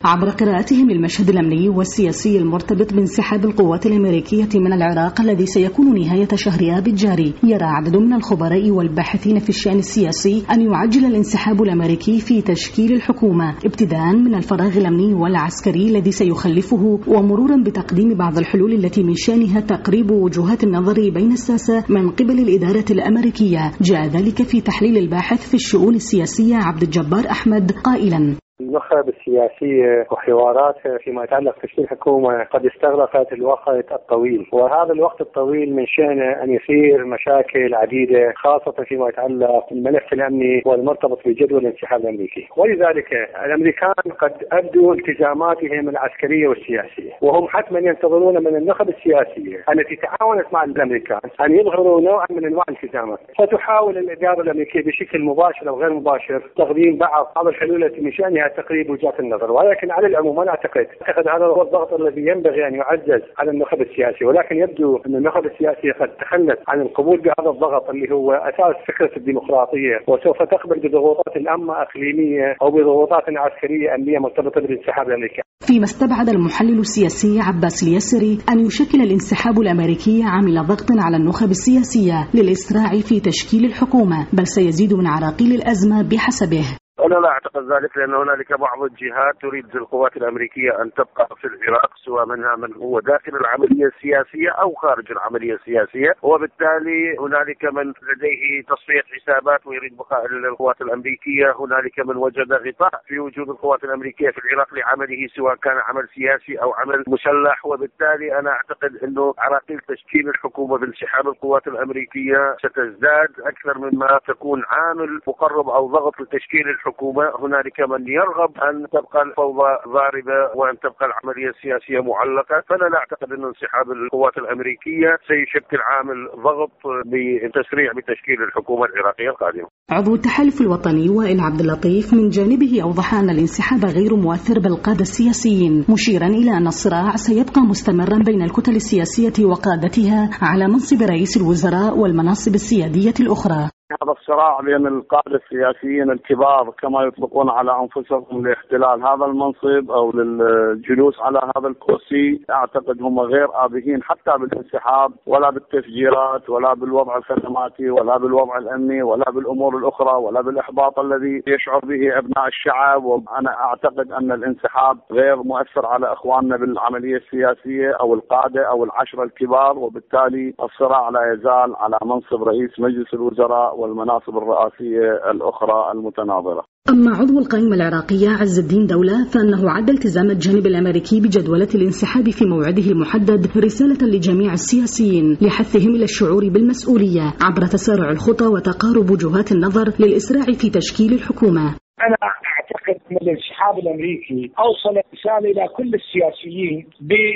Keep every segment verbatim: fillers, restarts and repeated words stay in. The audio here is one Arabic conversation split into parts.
عبر قراءتهم للمشهد الأمني والسياسي المرتبط بانسحاب القوات الأمريكية من العراق الذي سيكون نهاية شهر آب الجاري، يرى عدد من الخبراء والباحثين في الشأن السياسي أن يعجل الانسحاب الأمريكي في تشكيل الحكومة ابتداء من الفراغ الأمني والعسكري الذي سيخلفه، ومرورا بتقديم بعض الحلول التي من شأنها تقريب وجهات النظر بين الساسة من قبل الإدارة الأمريكية. جاء ذلك في تحليل الباحث في الشؤون السياسية عبد الجبار أحمد قائلا: النخب السياسية وحواراتها فيما يتعلق بتشكيل حكومة قد استغرقت الوقت الطويل، وهذا الوقت الطويل من شأنه أن يثير مشاكل عديدة خاصة فيما يتعلق بالملف الأمني والمرتبط بجدول الانسحاب الأمريكي. ولذلك الأمريكان قد أبدوا التزاماتهم العسكرية والسياسية، وهم حتما ينتظرون من النخب السياسية التي تعاونت مع الأمريكان أن يظهروا نوعا من أنواع الالتزامات. فتحاول الإدارة الأمريكية بشكل مباشر أو غير مباشر تقديم بعض الحلول التي من شأنها تقريب وجهات النظر، ولكن على العموم انا اعتقد اعتقد هذا هو الضغط الذي ينبغي ان يعزز على النخب السياسي، ولكن يبدو ان النخب السياسي قد تخلت عن القبول بهذا الضغط اللي هو اساس فكره الديمقراطيه، وسوف تقبل بضغوطات اما اقليميه او بضغوطات عسكريه امنيه مرتبطه بالانسحاب الامريكي. فيما استبعد المحلل السياسي عباس اليسري أن يشكل الانسحاب الأمريكي عامل ضغط على النخب السياسية للإسراع في تشكيل الحكومة، بل سيزيد من عراقيل الأزمة بحسبه. أنا لا أعتقد ذلك، لأن هنالك بعض الجهات تريد القوات الأمريكية أن تبقى في العراق، سواء منها من هو داخل العملية السياسية أو خارج العملية السياسية، وبالتالي هنالك من لديه تصفية حسابات ويريد بقاء القوات الأمريكية، هنالك من وجد غطاء في وجود القوات الأمريكية في العراق لعمله سواء كان عمل سياسي أو عمل مسلح، وبالتالي أنا أعتقد أنه عراقيل تشكيل الحكومة بانسحاب القوات الأمريكية ستزداد أكثر مما تكون عامل مقرب أو ضغط لتشكيل الحكومة. هنالك من يرغب أن تبقى الفوضى ضاربة وأن تبقى العملية السياسية معلقة، فأنا لا أعتقد أن انسحاب القوات الأمريكية سيشكل عامل ضغط بتسريع بتشكيل الحكومة العراقية القادمة. عضو التحالف الوطني وائل عبد اللطيف من جانبه أوضح أن الانسحاب غير مؤثر بالقادة السياسيين، مشيرا إلى أن الصراع سيبقى مستمرا بين الكتل السياسية وقادتها على منصب رئيس الوزراء والمناصب السيادية الأخرى. هذا الصراع بين القادة السياسيين الكبار كما يطلقون على أنفسهم لاحتلال هذا المنصب أو للجلوس على هذا الكرسي، أعتقد هم غير آبهين حتى بالانسحاب ولا بالتفجيرات ولا بالوضع الخدماتي ولا بالوضع الأمني ولا بالأمور الأخرى ولا بالإحباط الذي يشعر به أبناء الشعب. وأنا أعتقد أن الانسحاب غير مؤثر على إخواننا بالعملية السياسية أو القادة أو العشرة الكبار، وبالتالي الصراع لا يزال على منصب رئيس مجلس الوزراء والمناصب الرئاسية الأخرى المتناظرة. أما عضو القائمة العراقية عز الدين دولة فإنه عد التزام الجانب الأمريكي بجدولة الانسحاب في موعده المحدد رسالة لجميع السياسيين لحثهم إلى الشعور بالمسؤولية عبر تسارع الخطى وتقارب وجهات النظر للإسراع في تشكيل الحكومة. أنا أعتقد أن الانسحاب الأمريكي أوصل رسالة إلى كل السياسيين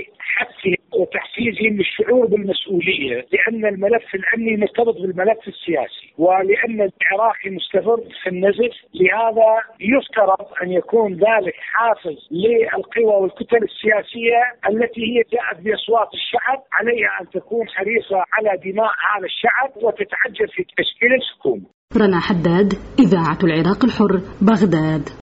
بحثهم وتحفيزهم للشعور بالمسؤولية، لأن الملف الأمني مرتبط بالملف السياسي، ولأن العراق مستمر في النزف، لهذا يفترض أن يكون ذلك حافز للقوى والكتل السياسية التي هي جاءت بأصوات الشعب، عليها أن تكون حريصة على دماء هذا الشعب وتتعجل في تشكيل الحكومة. رنا حداد، إذاعة العراق الحر، بغداد.